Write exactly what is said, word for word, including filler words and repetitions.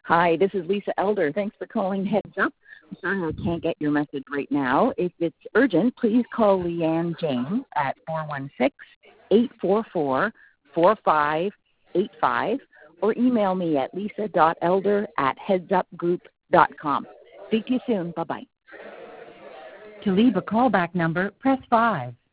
Hi, this is Lisa Elder. Thanks for calling Heads Up. I'm sorry I can't get your message right now. If it's urgent, please call Leanne James at four one six, eight four four, four five eight five or email me at lisa.elder at headsupgroup.com. Speak to you soon. Bye-bye. To leave a callback number, press five.